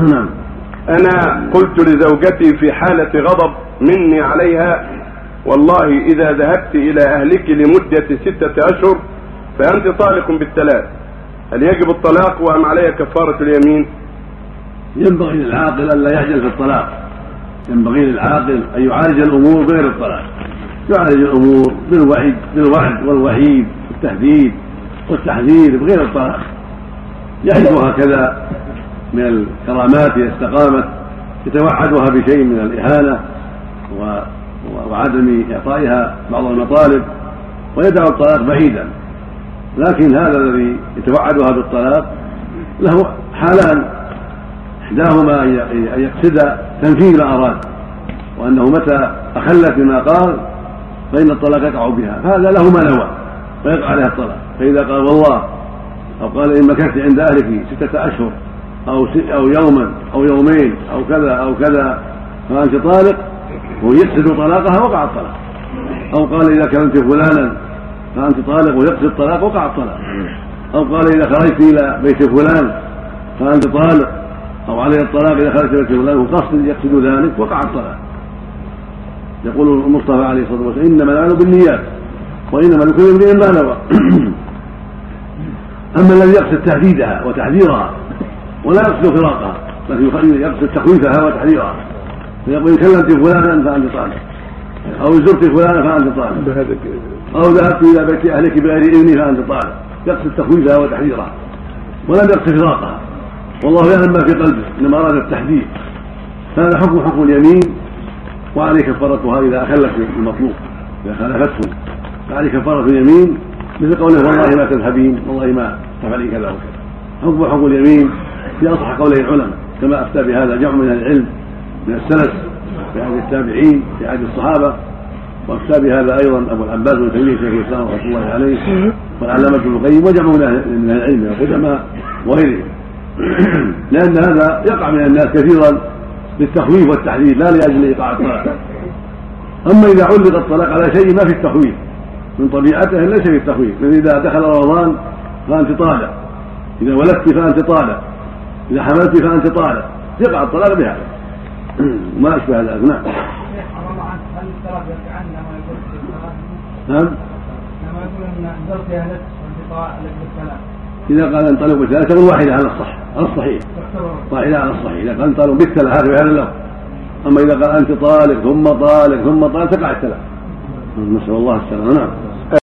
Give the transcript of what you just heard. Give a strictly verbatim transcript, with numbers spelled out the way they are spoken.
نعم. أنا قلت لزوجتي في حالة غضب مني عليها: والله إذا ذهبت إلى أهلك لمدة ستة أشهر فأنت طالق بالثلاث، هل يجب الطلاق وأم علي كفارة اليمين؟ ينبغي للعاقل أن لا يعجل في الطلاق، ينبغي للعاقل أن يعالج الأمور غير الطلاق، يعالج الأمور بالوعد بالوعد والوعيد والتهديد والتحذير بغير الطلاق. يعرفها كذا من الكرامات إذا استقامت، يتوعدها بشيء من الإهانة وعدم إعطائها بعض المطالب، ويدع الطلاق بعيدا. لكن هذا الذي يتوعدها بالطلاق له حالان: إحداهما أن يقصد تنفيذ ما أراد، وأنه متى أخلت بما قال فإن الطلاق يقع بها، فهذا له ما نوى ويقع عليها الطلاق. فإذا قال والله أو قال إن مكثت عند أهلك ستة أشهر أو أو يوما أو يومين أو كذا أو كذا فأنت طالق، ويقصد طلاقها وقع الطلاق. أو قال إذا كلمت فلانا فأنت طالق ويقصد الطلاق وقع الطلاق. أو قال إذا خرجت إلى بيت فلان فأنت طالق، أو علي الطلاق إذا خرجت إلى بيت فلان وقصد يقصد ذلك وقع الطلاق. يقول المصطفى عليه الصلاة والسلام: إنما الأعمال بالنيات وإنما لكل امرئ ما نوى. أما الذي يقصد تهديدها وتحذيرها ولا يقصد فراقها، لكن يقصد تخويفها وتحذيرها، فيقول إن كلمت فلانا فأنت طالق، أو زرت فلانا فأنت طالق، أو ذهبت إلى بيت أهلك بغير إذن فأنت طالق. يقصد تخويفها وتحذيرها ولم يقصد فراقها، والله يعلم ما في قلبه، إنما أراد التحذير. هذا حكم حكم اليمين، وعليه كفارتها إذا أخلت المطلوب، إذا خالفته فعليه كفارة اليمين، مثل قوله: والله ما تذهبين، والله ما تفعلي كذا وكذا. حكم حكم اليمين في أصح قوله العلماء، كما أفتى بهذا جمع من العلم من السلف في عهد التابعين في عهد الصحابة، وأفتى بهذا أيضا أبو العباس بن تيمية شيخ الإسلام رحمه الله عليه والعلامة ابن القيم وجمع من العلم من القدماء وغيرهم. لأن هذا يقع من الناس كثيرا للتخويف والتحذير لا لأجل إيقاع الطلاق. أما إذا علق الطلاق على شيء ما في التخويف من طبيعته ليس في التخويف، مثل إذا دخل رمضان فأنت طالق، إذا ولدت فأنت طالق، إذا حملت فأنت طالق، يقع الطلاق بهذا ما أشبه ذلك. نعم. نعم. إذا قال انطلق بالثلاث تكون واحدة على الصح على الصحيح واحدة على الصحيح. إذا قال انطلق بالثلاث هذا بهذا اللفظ. أما إذا قال أنت طالق ثم طالق ثم طالق تقع الثلاث. نسأل الله السلامة. نعم.